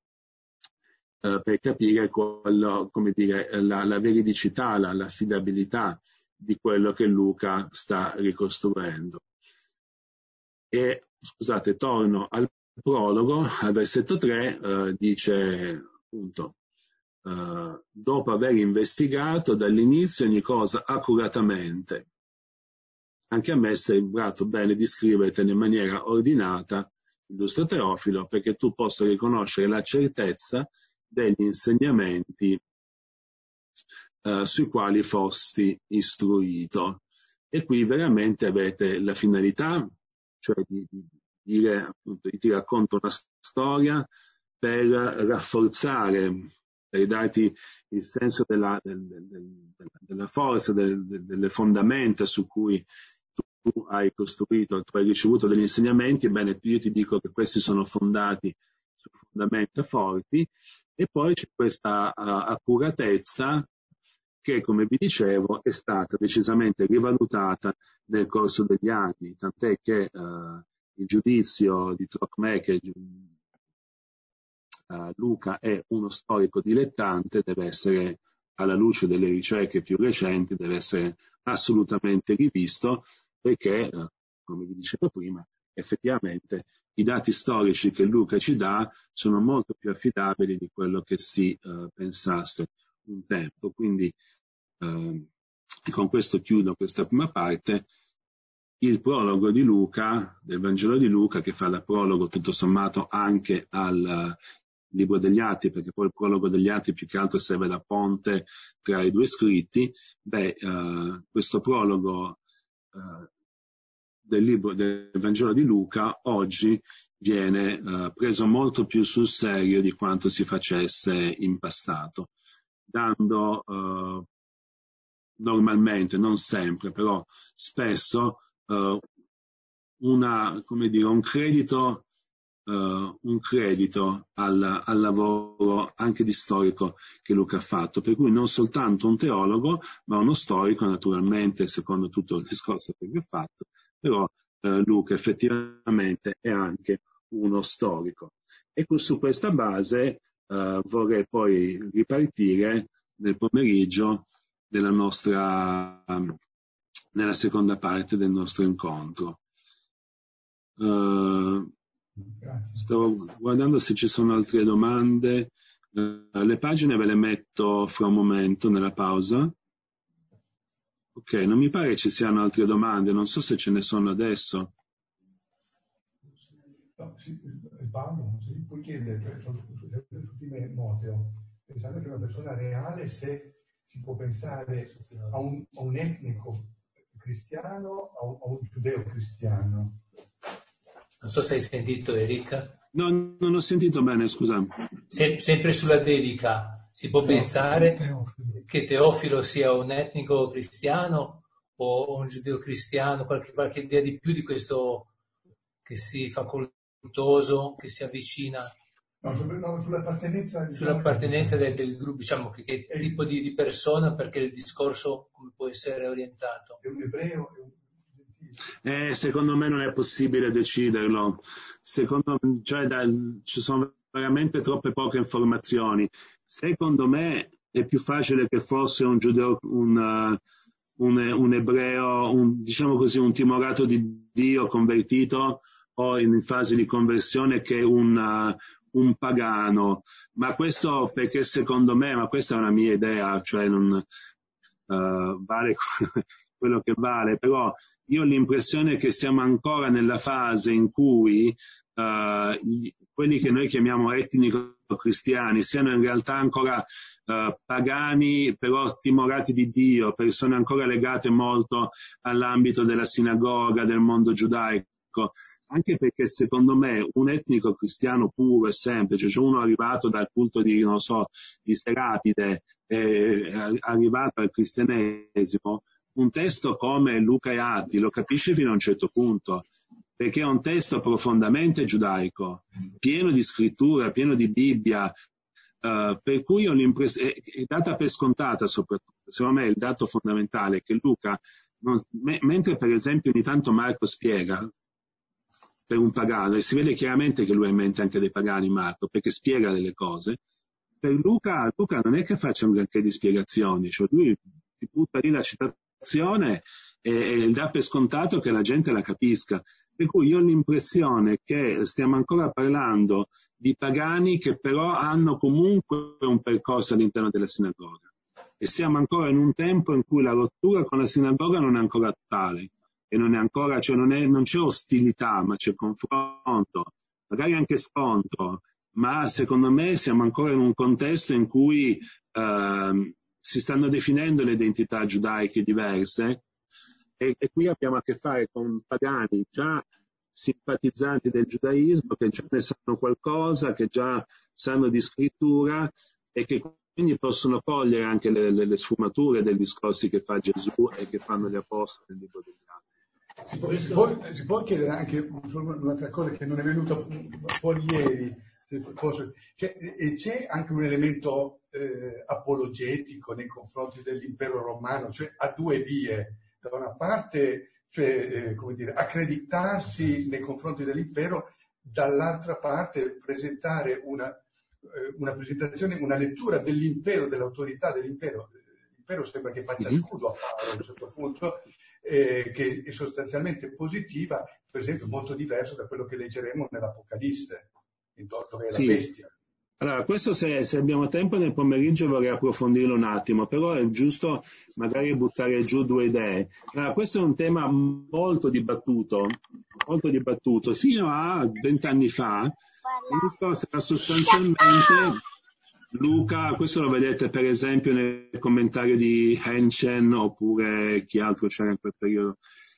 capire la veridicità, l'affidabilità di quello che Luca sta ricostruendo. E scusate, torno al prologo, al versetto 3, dice appunto, dopo aver investigato dall'inizio ogni cosa accuratamente, anche a me è sembrato bene descrivertene in maniera ordinata, illustre Teofilo, perché tu possa riconoscere la certezza degli insegnamenti sui quali fosti istruito. E qui veramente avete la finalità, cioè di dire, appunto, ti racconto una storia per rafforzare, per darti il senso della forza, delle fondamenta su cui tu hai costruito, tu hai ricevuto degli insegnamenti. Ebbene, io ti dico che questi sono fondati su fondamenta forti, e poi c'è questa accuratezza che, come vi dicevo, è stata decisamente rivalutata nel corso degli anni, tant'è che il giudizio di Trocmé che Luca è uno storico dilettante deve essere, alla luce delle ricerche più recenti, deve essere assolutamente rivisto, perché, come vi dicevo prima, effettivamente i dati storici che Luca ci dà sono molto più affidabili di quello che si pensasse un tempo. Quindi con questo chiudo questa prima parte. Il prologo di Luca, del Vangelo di Luca, che fa da prologo tutto sommato anche al libro degli Atti, perché poi il prologo degli Atti più che altro serve da ponte tra i due scritti. Questo prologo del Vangelo di Luca oggi viene preso molto più sul serio di quanto si facesse in passato, dando normalmente, non sempre, però spesso un credito al lavoro anche di storico che Luca ha fatto, per cui non soltanto un teologo, ma uno storico, naturalmente, secondo tutto il discorso che vi ho fatto, però Luca effettivamente è anche uno storico. E su questa base vorrei poi ripartire nel pomeriggio nella seconda parte del nostro incontro. Stavo guardando se ci sono altre domande. Le pagine ve le metto fra un momento nella pausa. Ok, non mi pare ci siano altre domande, non so se ce ne sono adesso. No, Paolo, se puoi chiedere, su Timoteo, pensando che è una persona reale, se si può pensare a un etnico cristiano o a un giudeo cristiano. Non so se hai sentito, Erika. No, non ho sentito bene, scusa. Sempre sulla dedica, si può pensare che Teofilo sia un etnico cristiano o un giudeo-cristiano, qualche idea di più di questo che si fa cultoso, che si avvicina? No, sull'appartenenza, Sull'appartenenza del gruppo, diciamo che tipo di persona, perché il discorso come può essere orientato? È un ebreo, è un gentile. Secondo me non è possibile deciderlo. Secondo me, ci sono veramente troppe poche informazioni. Secondo me è più facile che fosse un giudeo, un ebreo, diciamo così, un timorato di Dio convertito o in fase di conversione che un pagano. Ma questo perché secondo me, ma questa è una mia idea, cioè non vale quello che vale, però io ho l'impressione che siamo ancora nella fase in cui quelli che noi chiamiamo etnico-cristiani siano in realtà ancora pagani, però timorati di Dio, persone ancora legate molto all'ambito della sinagoga, del mondo giudaico, anche perché secondo me un etnico cristiano puro e semplice, cioè uno arrivato dal culto di, non so, di Serapide, arrivato al cristianesimo, un testo come Luca e Atti lo capisce fino a un certo punto, perché è un testo profondamente giudaico, pieno di scrittura, pieno di Bibbia, per cui ho l'impressione, è data per scontata soprattutto, secondo me il dato fondamentale è che Luca, mentre per esempio ogni tanto Marco spiega per un pagano, e si vede chiaramente che lui ha in mente anche dei pagani Marco, perché spiega delle cose, per Luca non è che faccia un granché di spiegazioni, cioè lui ti butta lì la citazione e dà per scontato che la gente la capisca. Per cui io ho l'impressione che stiamo ancora parlando di pagani che però hanno comunque un percorso all'interno della sinagoga. E siamo ancora in un tempo in cui la rottura con la sinagoga non è ancora totale. E non è ancora, cioè non c'è ostilità, ma c'è confronto, magari anche scontro. Ma secondo me siamo ancora in un contesto in cui si stanno definendo le identità giudaiche diverse e qui abbiamo a che fare con pagani già simpatizzanti del giudaismo, che già ne sanno qualcosa, che già sanno di scrittura e che quindi possono cogliere anche le sfumature dei discorsi che fa Gesù e che fanno gli apostoli nel libro degli Atti. Si può chiedere anche un'altra cosa che non è venuta fuori ieri. C'è anche un elemento apologetico nei confronti dell'impero romano, cioè a due vie. Da una parte, cioè, come dire, accreditarsi nei confronti dell'impero, dall'altra parte presentare una presentazione, una lettura dell'impero, dell'autorità dell'impero. L'impero sembra che faccia scudo a Paolo a un certo punto, che è sostanzialmente positiva, per esempio molto diverso da quello che leggeremo nell'Apocalisse, dove è la bestia. Allora, questo se abbiamo tempo nel pomeriggio vorrei approfondirlo un attimo, però è giusto magari buttare giù due idee. Allora, questo è un tema molto dibattuto, fino a 20 anni fa. Il discorso era sostanzialmente Luca, questo lo vedete per esempio nel commentario di Henschen oppure chi altro c'era in quel periodo,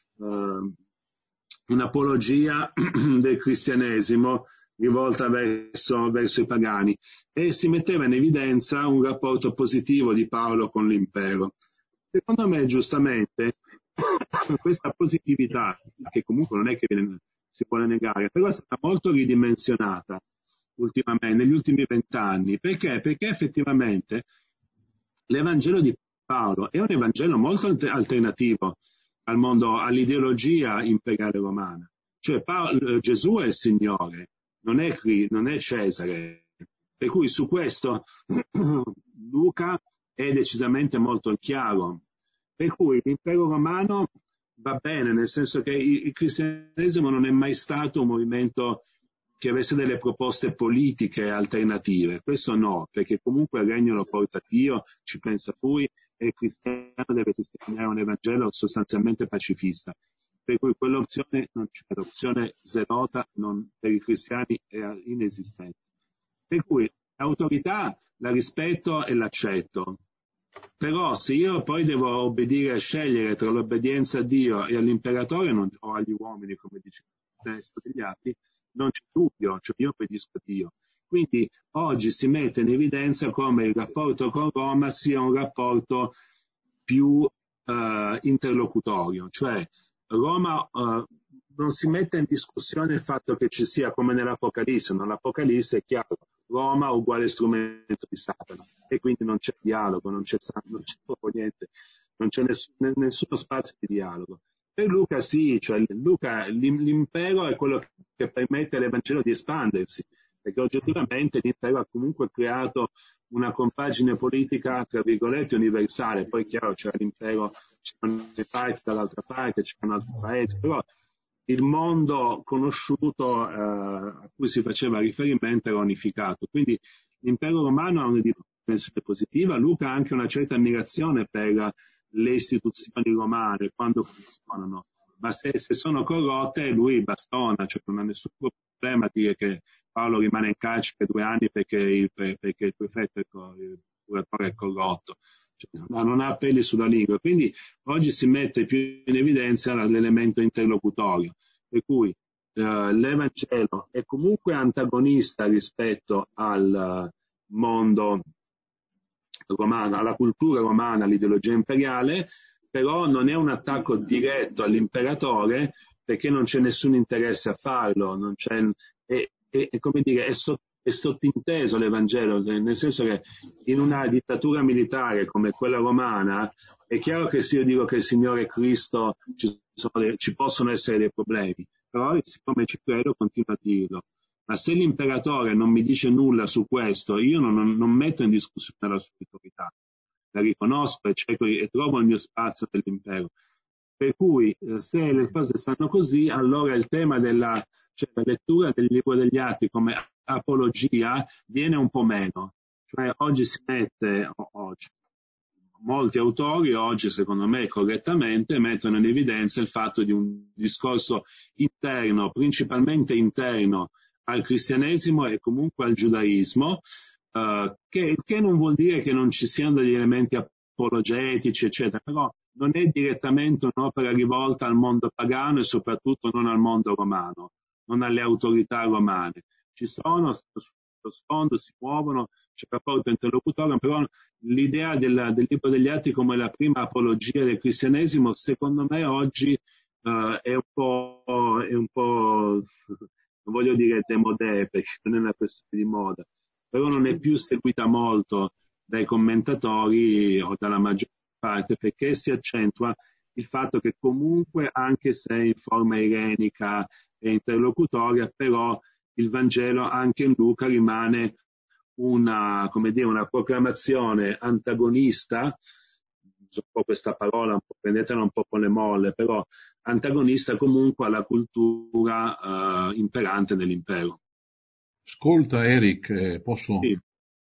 un'apologia del cristianesimo rivolta verso i pagani, e si metteva in evidenza un rapporto positivo di Paolo con l'impero. Secondo me, giustamente, questa positività, che comunque non è che si può negare, però è stata molto ridimensionata ultimamente, negli ultimi 20 anni. Perché? Perché effettivamente l'Evangelo di Paolo è un Evangelo molto alternativo al mondo, all'ideologia imperiale romana. Cioè Gesù è il Signore, non è Cesare, per cui su questo Luca è decisamente molto chiaro, per cui l'impero romano va bene, nel senso che il cristianesimo non è mai stato un movimento che avesse delle proposte politiche alternative, questo no, perché comunque il regno lo porta Dio, ci pensa lui, e il cristiano deve testimoniare un Evangelo sostanzialmente pacifista. Per cui quell'opzione non c'è, l'opzione zelota per i cristiani è inesistente. Per cui l'autorità la rispetto e l'accetto, però se io poi devo obbedire e scegliere tra l'obbedienza a Dio e all'imperatore o agli uomini, come dice il testo degli Atti, non c'è dubbio, cioè io obbedisco a Dio. Quindi oggi si mette in evidenza come il rapporto con Roma sia un rapporto più interlocutorio, cioè Roma non si mette in discussione il fatto che ci sia come nell'Apocalisse, nell'Apocalisse è chiaro, Roma uguale strumento di Satana e quindi non c'è dialogo, non c'è proprio niente, non c'è nessuno spazio di dialogo. Per Luca sì, cioè Luca, l'impero è quello che permette all'Evangelo di espandersi, perché oggettivamente l'impero ha comunque creato una compagine politica, tra virgolette, universale. Poi chiaro c'era l'impero, c'erano le parti dall'altra parte, c'erano altri paesi, però il mondo conosciuto a cui si faceva riferimento era unificato. Quindi l'impero romano ha una dimensione positiva. Luca ha anche una certa ammirazione per le istituzioni romane quando funzionano, ma se sono corrotte lui bastona, cioè non ha nessun problema a dire che Paolo rimane in carcere 2 anni perché il prefetto, il curatore è corrotto, cioè, non ha peli sulla lingua. Quindi oggi si mette più in evidenza l'elemento interlocutorio, per cui l'Evangelo è comunque antagonista rispetto al mondo romana, alla cultura romana, all'ideologia imperiale, però non è un attacco diretto all'imperatore perché non c'è nessun interesse a farlo, non c'è, è come dire, è sottinteso l'Evangelo, nel senso che in una dittatura militare come quella romana è chiaro che se io dico che il Signore è Cristo ci possono essere dei problemi, però siccome ci credo continuo a dirlo. Ma se l'imperatore non mi dice nulla su questo, io non metto in discussione la sua autorità, la riconosco e trovo il mio spazio nell'impero. Per cui se le cose stanno così, allora il tema della lettura del libro degli Atti come apologia viene un po' meno. Cioè oggi si mette, molti autori oggi, secondo me correttamente, mettono in evidenza il fatto di un discorso interno, principalmente interno, al cristianesimo e comunque al giudaismo, che non vuol dire che non ci siano degli elementi apologetici, eccetera, però non è direttamente un'opera rivolta al mondo pagano e soprattutto non al mondo romano, non alle autorità romane. Ci sono, sullo sfondo si muovono, c'è un rapporto interlocutorio, però l'idea del libro degli Atti come la prima apologia del cristianesimo, secondo me oggi è un po', non voglio dire démodé perché non è una questione di moda, però non è più seguita molto dai commentatori o dalla maggior parte perché si accentua il fatto che comunque, anche se in forma irenica e interlocutoria, però il Vangelo anche in Luca rimane una proclamazione antagonista, uso un po' questa parola, prendetela un po' con le molle, però antagonista comunque alla cultura imperante nell'impero. Ascolta Eric, posso Sì.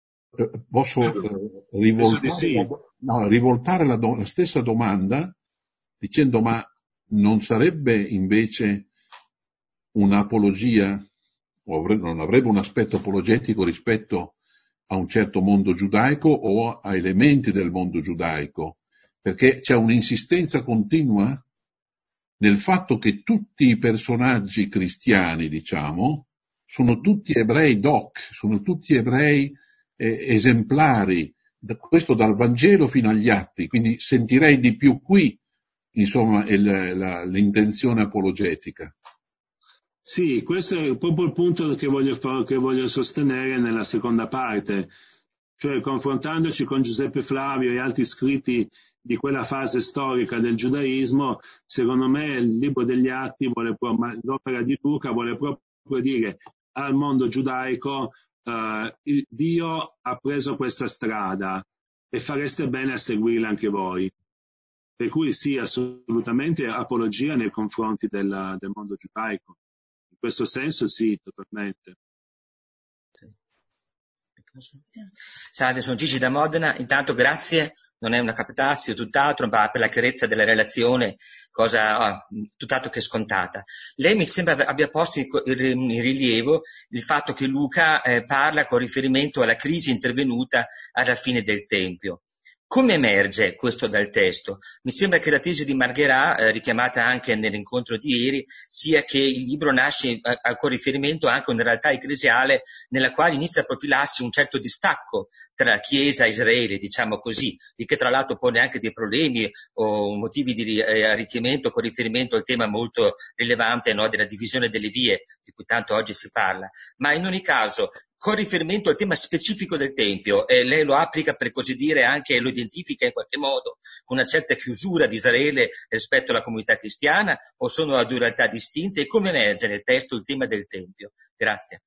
rivoltare la stessa domanda dicendo ma non sarebbe invece un'apologia o non avrebbe un aspetto apologetico rispetto a un certo mondo giudaico o a elementi del mondo giudaico, perché c'è un'insistenza continua nel fatto che tutti i personaggi cristiani, diciamo, sono tutti ebrei doc, sono tutti ebrei esemplari, questo dal Vangelo fino agli Atti, quindi sentirei di più qui, insomma, l'intenzione apologetica. Sì, questo è proprio il punto che voglio sostenere nella seconda parte, cioè confrontandoci con Giuseppe Flavio e altri scritti di quella fase storica del giudaismo, secondo me il libro degli Atti l'opera di Luca vuole proprio dire al mondo giudaico Dio ha preso questa strada e fareste bene a seguirla anche voi. Per cui sì, assolutamente apologia nei confronti del mondo giudaico. In questo senso sì, totalmente. Salve, sono Gigi da Modena. Intanto grazie, non è una captazio, tutt'altro, ma per la chiarezza della relazione, cosa tutt'altro che scontata. Lei mi sembra abbia posto in rilievo il fatto che Luca parla con riferimento alla crisi intervenuta alla fine del Tempio. Come emerge questo dal testo? Mi sembra che la tesi di Marguerat, richiamata anche nell'incontro di ieri, sia che il libro nasce con riferimento anche a una realtà ecclesiale nella quale inizia a profilarsi un certo distacco tra Chiesa e Israele, diciamo così, il che tra l'altro pone anche dei problemi o motivi di arricchimento con riferimento al tema molto rilevante, no, della divisione delle vie, di cui tanto oggi si parla. Ma in ogni caso, con riferimento al tema specifico del Tempio, lei lo applica, per così dire, anche lo identifica in qualche modo con una certa chiusura di Israele rispetto alla comunità cristiana, o sono a due realtà distinte? E come emerge nel testo il tema del Tempio? Grazie.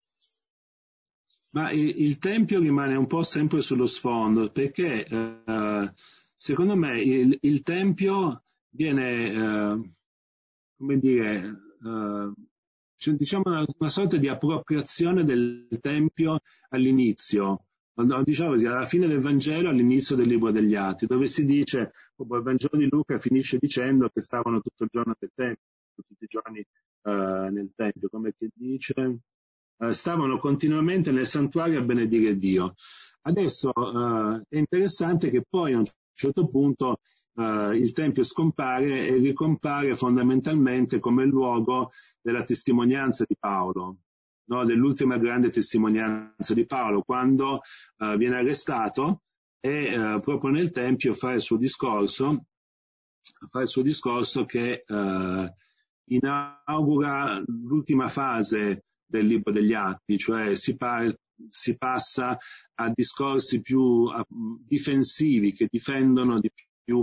Ma il Tempio rimane un po' sempre sullo sfondo, perché secondo me il Tempio viene, come dire, cioè, diciamo una sorta di appropriazione del Tempio all'inizio, diciamo così, alla fine del Vangelo, all'inizio del libro degli Atti, dove si dice, il Vangelo di Luca finisce dicendo che stavano tutto il giorno nel Tempio, tutti i giorni nel Tempio, come che dice, stavano continuamente nel santuario a benedire Dio. Adesso è interessante che poi a un certo punto il Tempio scompare e ricompare fondamentalmente come luogo della testimonianza di Paolo, no? Dell'ultima grande testimonianza di Paolo, quando viene arrestato e proprio nel Tempio fa il suo discorso che inaugura l'ultima fase del libro degli Atti, cioè si passa a discorsi più difensivi, che difendono di più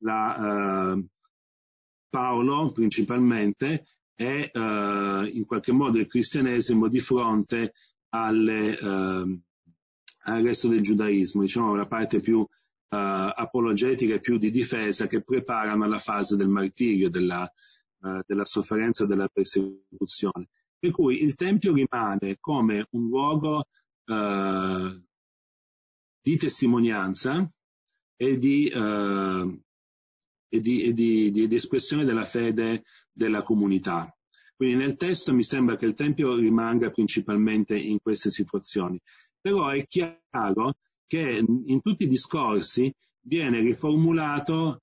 Paolo principalmente e in qualche modo il cristianesimo di fronte al resto del giudaismo, diciamo la parte più apologetica e più di difesa, che preparano alla fase del martirio, della sofferenza e della persecuzione. Per cui il Tempio rimane come un luogo di testimonianza e di espressione della fede della comunità. Quindi nel testo mi sembra che il Tempio rimanga principalmente in queste situazioni. Però è chiaro che in tutti i discorsi viene riformulato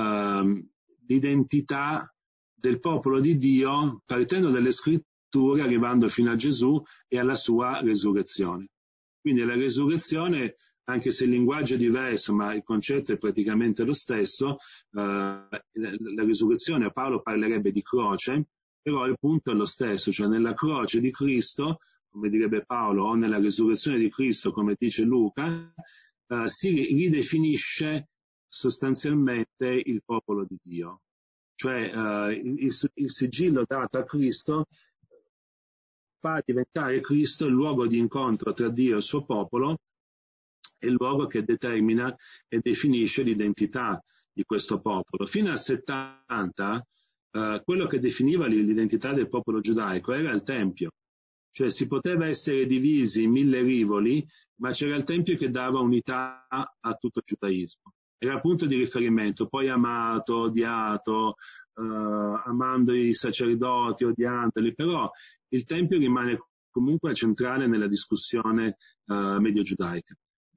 l'identità del popolo di Dio partendo dalle scritture, arrivando fino a Gesù e alla sua resurrezione. Quindi la resurrezione, anche se il linguaggio è diverso, ma il concetto è praticamente lo stesso, la resurrezione, Paolo parlerebbe di croce, però il punto è lo stesso, cioè nella croce di Cristo, come direbbe Paolo, o nella resurrezione di Cristo, come dice Luca, si ridefinisce sostanzialmente il popolo di Dio. Cioè il sigillo dato a Cristo fa diventare Cristo il luogo di incontro tra Dio e il suo popolo, è il luogo che determina e definisce l'identità di questo popolo. Fino al 70, quello che definiva l'identità del popolo giudaico era il Tempio. Cioè si poteva essere divisi in 1000 rivoli, ma c'era il Tempio che dava unità a tutto il giudaismo. Era il punto di riferimento, poi amato, odiato, amando i sacerdoti, odiandoli, però il Tempio rimane comunque centrale nella discussione medio-giudaica,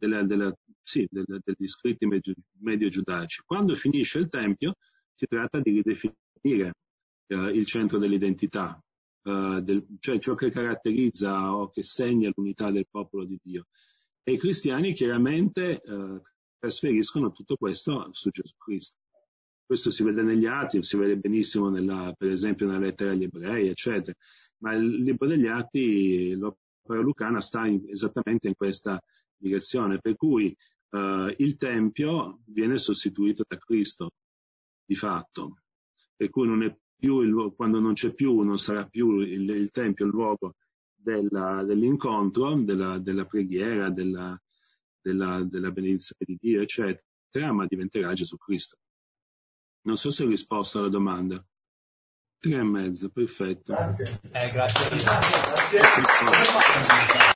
degli scritti medio-giudaici. Quando finisce il Tempio si tratta di ridefinire il centro dell'identità, cioè ciò che caratterizza o che segna l'unità del popolo di Dio. E i cristiani chiaramente trasferiscono tutto questo su Gesù Cristo. Questo si vede negli Atti, si vede benissimo per esempio nella lettera agli Ebrei, eccetera. Ma il libro degli Atti, l'opera lucana, sta esattamente in questa direzione, per cui il Tempio viene sostituito da Cristo, di fatto. Per cui non è più quando non c'è più, non sarà più il Tempio il luogo dell'incontro, della preghiera, della benedizione di Dio, eccetera, ma diventerà Gesù Cristo. Non so se ho risposto alla domanda. 3,5, perfetto. Grazie. Grazie. Grazie.